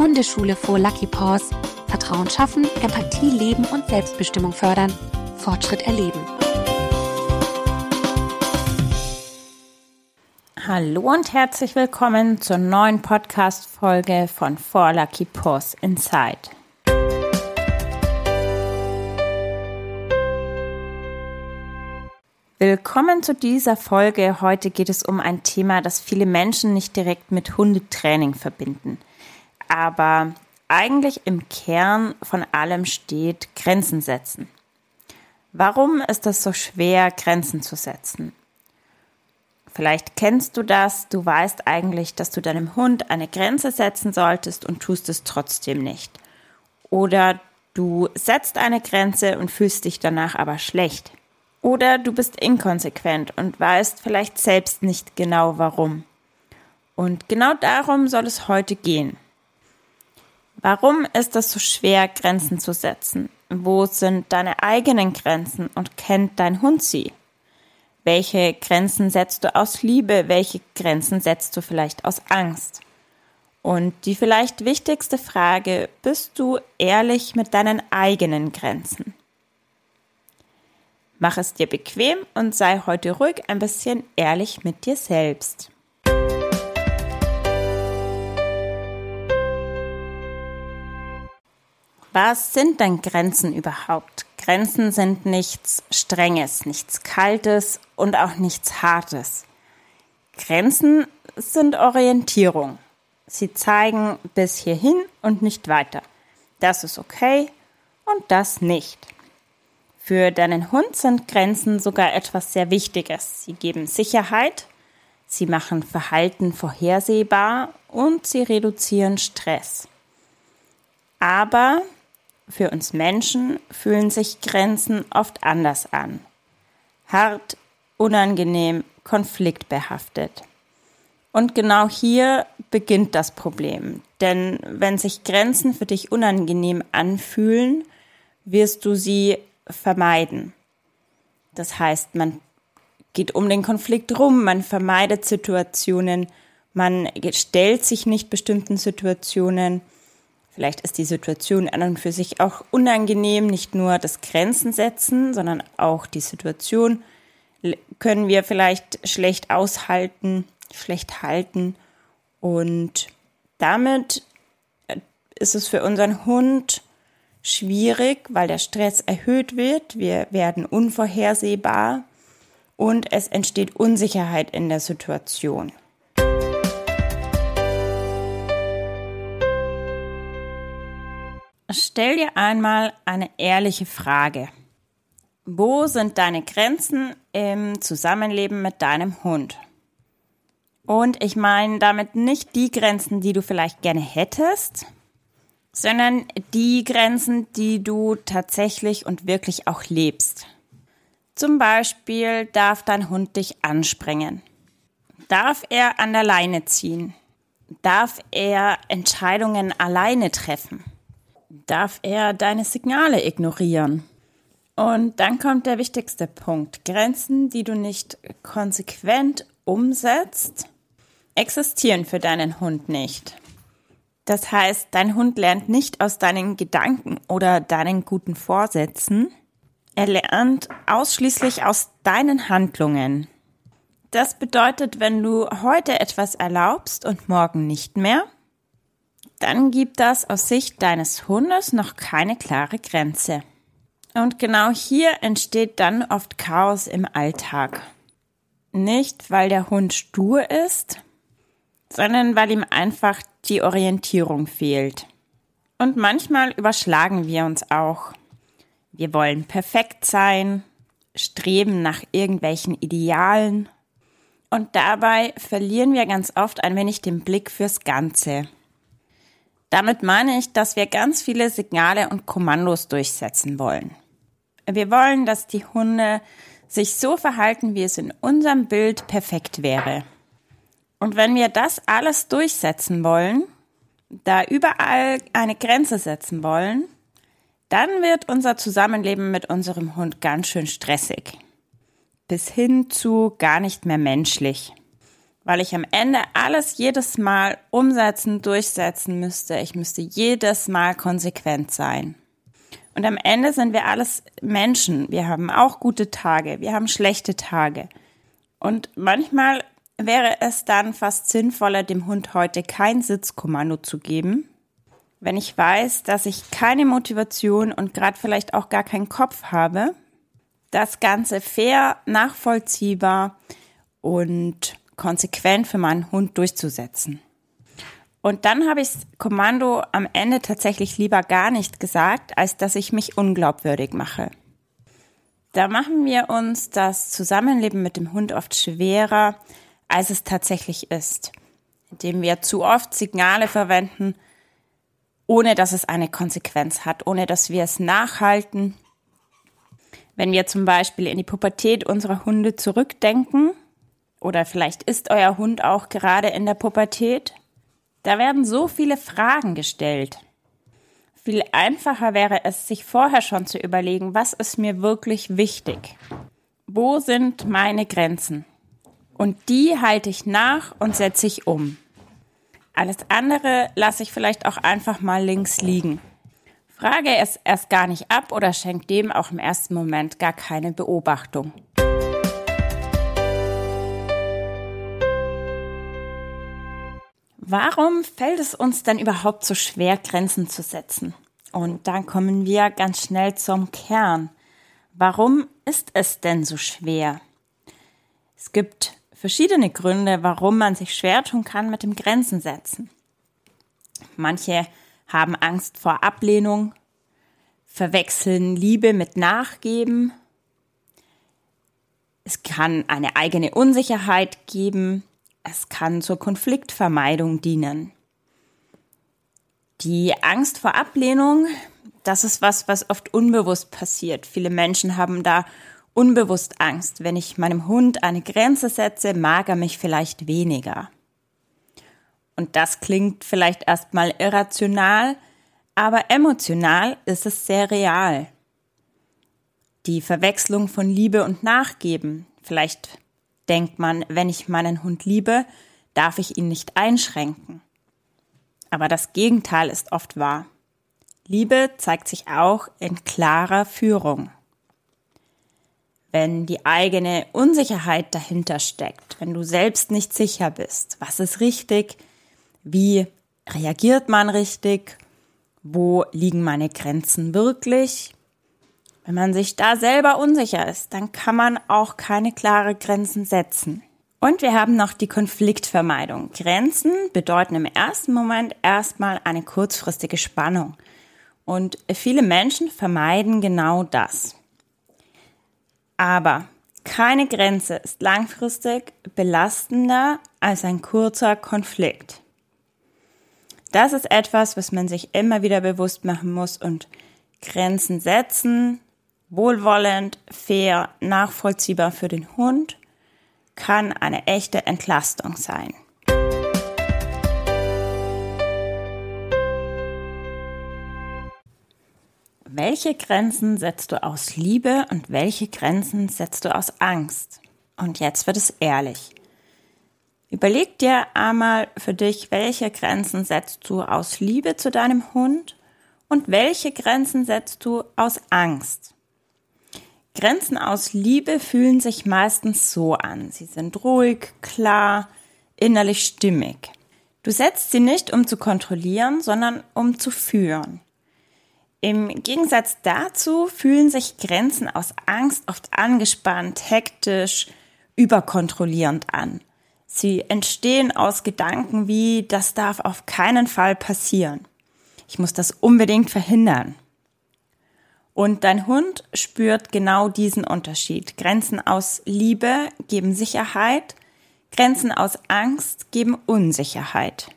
Hundeschule for Lucky Paws. Vertrauen schaffen, Empathie leben und Selbstbestimmung fördern. Fortschritt erleben. Hallo und herzlich willkommen zur neuen Podcast-Folge von For Lucky Paws Inside. Willkommen zu dieser Folge. Heute geht es um ein Thema, das viele Menschen nicht direkt mit Hundetraining verbinden. Aber eigentlich im Kern von allem steht Grenzen setzen. Warum ist es so schwer, Grenzen zu setzen? Vielleicht kennst du das, du weißt eigentlich, dass du deinem Hund eine Grenze setzen solltest und tust es trotzdem nicht. Oder du setzt eine Grenze und fühlst dich danach aber schlecht. Oder du bist inkonsequent und weißt vielleicht selbst nicht genau warum. Und genau darum soll es heute gehen. Warum ist es so schwer, Grenzen zu setzen? Wo sind deine eigenen Grenzen und kennt dein Hund sie? Welche Grenzen setzt du aus Liebe? Welche Grenzen setzt du vielleicht aus Angst? Und die vielleicht wichtigste Frage, bist du ehrlich mit deinen eigenen Grenzen? Mach es dir bequem und sei heute ruhig ein bisschen ehrlich mit dir selbst. Was sind denn Grenzen überhaupt? Grenzen sind nichts Strenges, nichts Kaltes und auch nichts Hartes. Grenzen sind Orientierung. Sie zeigen bis hierhin und nicht weiter. Das ist okay und das nicht. Für deinen Hund sind Grenzen sogar etwas sehr Wichtiges. Sie geben Sicherheit, sie machen Verhalten vorhersehbar und sie reduzieren Stress. Aber für uns Menschen fühlen sich Grenzen oft anders an. Hart, unangenehm, konfliktbehaftet. Und genau hier beginnt das Problem. Denn wenn sich Grenzen für dich unangenehm anfühlen, wirst du sie vermeiden. Das heißt, man geht um den Konflikt rum, man vermeidet Situationen, man stellt sich nicht bestimmten Situationen. Vielleicht ist die Situation an und für sich auch unangenehm, nicht nur das Grenzen setzen, sondern auch die Situation können wir vielleicht schlecht aushalten, schlecht halten und damit ist es für unseren Hund schwierig, weil der Stress erhöht wird, wir werden unvorhersehbar und es entsteht Unsicherheit in der Situation. Stell dir einmal eine ehrliche Frage. Wo sind deine Grenzen im Zusammenleben mit deinem Hund? Und ich meine damit nicht die Grenzen, die du vielleicht gerne hättest, sondern die Grenzen, die du tatsächlich und wirklich auch lebst. Zum Beispiel darf dein Hund dich anspringen. Darf er an der Leine ziehen? Darf er Entscheidungen alleine treffen? Darf er deine Signale ignorieren? Und dann kommt der wichtigste Punkt. Grenzen, die du nicht konsequent umsetzt, existieren für deinen Hund nicht. Das heißt, dein Hund lernt nicht aus deinen Gedanken oder deinen guten Vorsätzen. Er lernt ausschließlich aus deinen Handlungen. Das bedeutet, wenn du heute etwas erlaubst und morgen nicht mehr, dann gibt das aus Sicht deines Hundes noch keine klare Grenze. Und genau hier entsteht dann oft Chaos im Alltag. Nicht, weil der Hund stur ist, sondern weil ihm einfach die Orientierung fehlt. Und manchmal überschlagen wir uns auch. Wir wollen perfekt sein, streben nach irgendwelchen Idealen und dabei verlieren wir ganz oft ein wenig den Blick fürs Ganze. Damit meine ich, dass wir ganz viele Signale und Kommandos durchsetzen wollen. Wir wollen, dass die Hunde sich so verhalten, wie es in unserem Bild perfekt wäre. Und wenn wir das alles durchsetzen wollen, da überall eine Grenze setzen wollen, dann wird unser Zusammenleben mit unserem Hund ganz schön stressig. Bis hin zu gar nicht mehr menschlich. weil ich am Ende alles jedes Mal umsetzen, durchsetzen müsste. Ich müsste jedes Mal konsequent sein. Und am Ende sind wir alles Menschen. Wir haben auch gute Tage, wir haben schlechte Tage. Und manchmal wäre es dann fast sinnvoller, dem Hund heute kein Sitzkommando zu geben, wenn ich weiß, dass ich keine Motivation und gerade vielleicht auch gar keinen Kopf habe, das Ganze fair, nachvollziehbar und konsequent für meinen Hund durchzusetzen. Und dann habe ich das Kommando am Ende tatsächlich lieber gar nicht gesagt, als dass ich mich unglaubwürdig mache. Da machen wir uns das Zusammenleben mit dem Hund oft schwerer, als es tatsächlich ist, indem wir zu oft Signale verwenden, ohne dass es eine Konsequenz hat, ohne dass wir es nachhalten. Wenn wir zum Beispiel in die Pubertät unserer Hunde zurückdenken, oder vielleicht ist euer Hund auch gerade in der Pubertät, da werden so viele Fragen gestellt. Viel einfacher wäre es, sich vorher schon zu überlegen, was ist mir wirklich wichtig? Wo sind meine Grenzen? Und die halte ich nach und setze ich um. Alles andere lasse ich vielleicht auch einfach mal links liegen. Frage es erst gar nicht ab oder schenkt dem auch im ersten Moment gar keine Beobachtung. Warum fällt es uns denn überhaupt so schwer, Grenzen zu setzen? Und dann kommen wir ganz schnell zum Kern. Warum ist es denn so schwer? Es gibt verschiedene Gründe, warum man sich schwer tun kann mit dem Grenzen setzen. Manche haben Angst vor Ablehnung, verwechseln Liebe mit Nachgeben. Es kann eine eigene Unsicherheit geben. Es kann zur Konfliktvermeidung dienen. Die Angst vor Ablehnung, das ist was oft unbewusst passiert. Viele Menschen haben da unbewusst Angst. Wenn ich meinem Hund eine Grenze setze, mag er mich vielleicht weniger. Und das klingt vielleicht erstmal irrational, aber emotional ist es sehr real. Die Verwechslung von Liebe und Nachgeben. Vielleicht denkt man, wenn ich meinen Hund liebe, darf ich ihn nicht einschränken. Aber das Gegenteil ist oft wahr. Liebe zeigt sich auch in klarer Führung. Wenn die eigene Unsicherheit dahinter steckt, wenn du selbst nicht sicher bist, was ist richtig, wie reagiert man richtig, wo liegen meine Grenzen wirklich? Wenn man sich da selber unsicher ist, dann kann man auch keine klaren Grenzen setzen. Und wir haben noch die Konfliktvermeidung. Grenzen bedeuten im ersten Moment erstmal eine kurzfristige Spannung. Und viele Menschen vermeiden genau das. Aber keine Grenze ist langfristig belastender als ein kurzer Konflikt. Das ist etwas, was man sich immer wieder bewusst machen muss und Grenzen setzen, wohlwollend, fair, nachvollziehbar für den Hund, kann eine echte Entlastung sein. Welche Grenzen setzt du aus Liebe und welche Grenzen setzt du aus Angst? Und jetzt wird es ehrlich. Überleg dir einmal für dich, welche Grenzen setzt du aus Liebe zu deinem Hund und welche Grenzen setzt du aus Angst? Grenzen aus Liebe fühlen sich meistens so an. Sie sind ruhig, klar, innerlich stimmig. Du setzt sie nicht, um zu kontrollieren, sondern um zu führen. Im Gegensatz dazu fühlen sich Grenzen aus Angst oft angespannt, hektisch, überkontrollierend an. Sie entstehen aus Gedanken wie, das darf auf keinen Fall passieren. Ich muss das unbedingt verhindern. Und dein Hund spürt genau diesen Unterschied. Grenzen aus Liebe geben Sicherheit, Grenzen aus Angst geben Unsicherheit.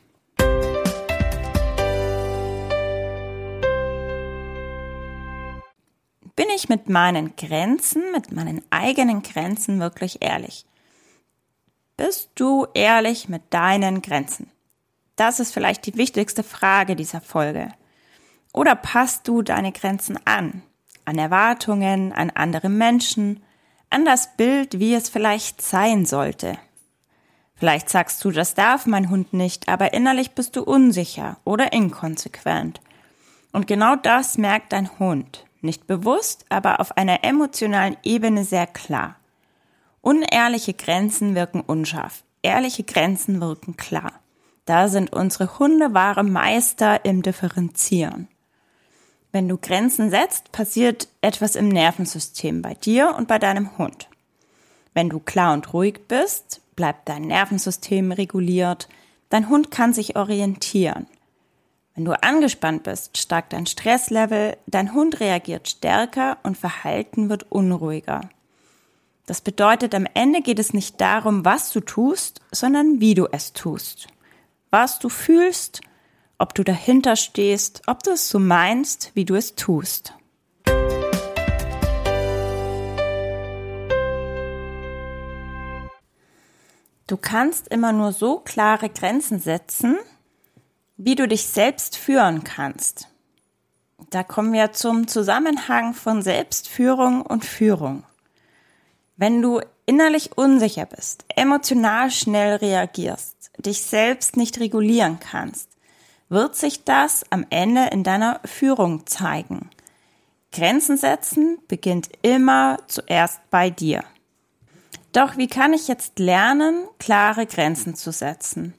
Bin ich mit meinen Grenzen, mit meinen eigenen Grenzen wirklich ehrlich? Bist du ehrlich mit deinen Grenzen? Das ist vielleicht die wichtigste Frage dieser Folge. Oder passt du deine Grenzen an? An Erwartungen, an andere Menschen, an das Bild, wie es vielleicht sein sollte. Vielleicht sagst du, das darf mein Hund nicht, aber innerlich bist du unsicher oder inkonsequent. Und genau das merkt dein Hund. Nicht bewusst, aber auf einer emotionalen Ebene sehr klar. Unehrliche Grenzen wirken unscharf. Ehrliche Grenzen wirken klar. Da sind unsere Hunde wahre Meister im Differenzieren. Wenn du Grenzen setzt, passiert etwas im Nervensystem bei dir und bei deinem Hund. Wenn du klar und ruhig bist, bleibt dein Nervensystem reguliert, dein Hund kann sich orientieren. Wenn du angespannt bist, steigt dein Stresslevel, dein Hund reagiert stärker und Verhalten wird unruhiger. Das bedeutet, am Ende geht es nicht darum, was du tust, sondern wie du es tust. Was du fühlst, ob du dahinter stehst, ob du es so meinst, wie du es tust. Du kannst immer nur so klare Grenzen setzen, wie du dich selbst führen kannst. Da kommen wir zum Zusammenhang von Selbstführung und Führung. Wenn du innerlich unsicher bist, emotional schnell reagierst, dich selbst nicht regulieren kannst, wird sich das am Ende in deiner Führung zeigen. Grenzen setzen beginnt immer zuerst bei dir. Doch wie kann ich jetzt lernen, klare Grenzen zu setzen?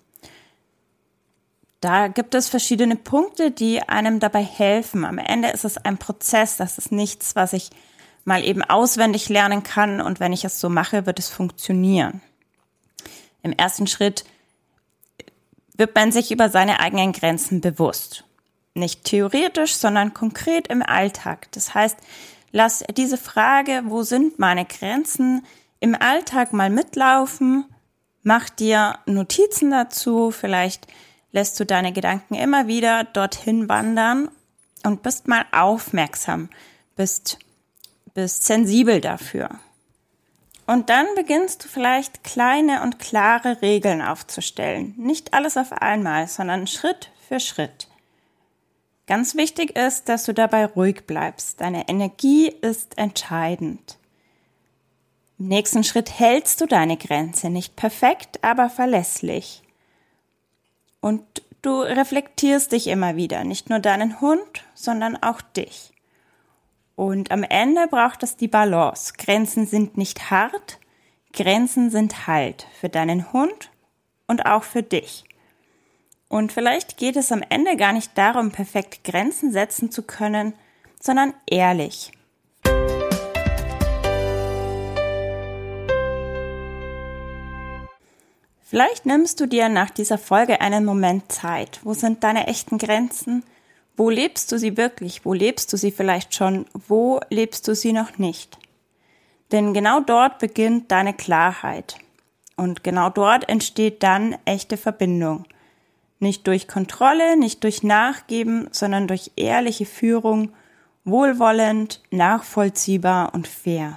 Da gibt es verschiedene Punkte, die einem dabei helfen. Am Ende ist es ein Prozess, das ist nichts, was ich mal eben auswendig lernen kann und wenn ich es so mache, wird es funktionieren. Im ersten Schritt wird man sich über seine eigenen Grenzen bewusst. Nicht theoretisch, sondern konkret im Alltag. Das heißt, lass diese Frage, wo sind meine Grenzen, im Alltag mal mitlaufen, mach dir Notizen dazu, vielleicht lässt du deine Gedanken immer wieder dorthin wandern und bist mal aufmerksam, bist sensibel dafür. Und dann beginnst du vielleicht kleine und klare Regeln aufzustellen. Nicht alles auf einmal, sondern Schritt für Schritt. Ganz wichtig ist, dass du dabei ruhig bleibst. Deine Energie ist entscheidend. Im nächsten Schritt hältst du deine Grenze, nicht perfekt, aber verlässlich. Und du reflektierst dich immer wieder, nicht nur deinen Hund, sondern auch dich. Und am Ende braucht es die Balance. Grenzen sind nicht hart, Grenzen sind Halt für deinen Hund und auch für dich. Und vielleicht geht es am Ende gar nicht darum, perfekt Grenzen setzen zu können, sondern ehrlich. Vielleicht nimmst du dir nach dieser Folge einen Moment Zeit. Wo sind deine echten Grenzen? Wo lebst du sie wirklich? Wo lebst du sie vielleicht schon? Wo lebst du sie noch nicht? Denn genau dort beginnt deine Klarheit. Und genau dort entsteht dann echte Verbindung. Nicht durch Kontrolle, nicht durch Nachgeben, sondern durch ehrliche Führung, wohlwollend, nachvollziehbar und fair.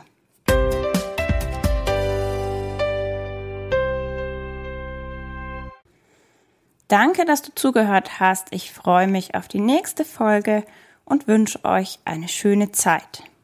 Danke, dass du zugehört hast. Ich freue mich auf die nächste Folge und wünsche euch eine schöne Zeit.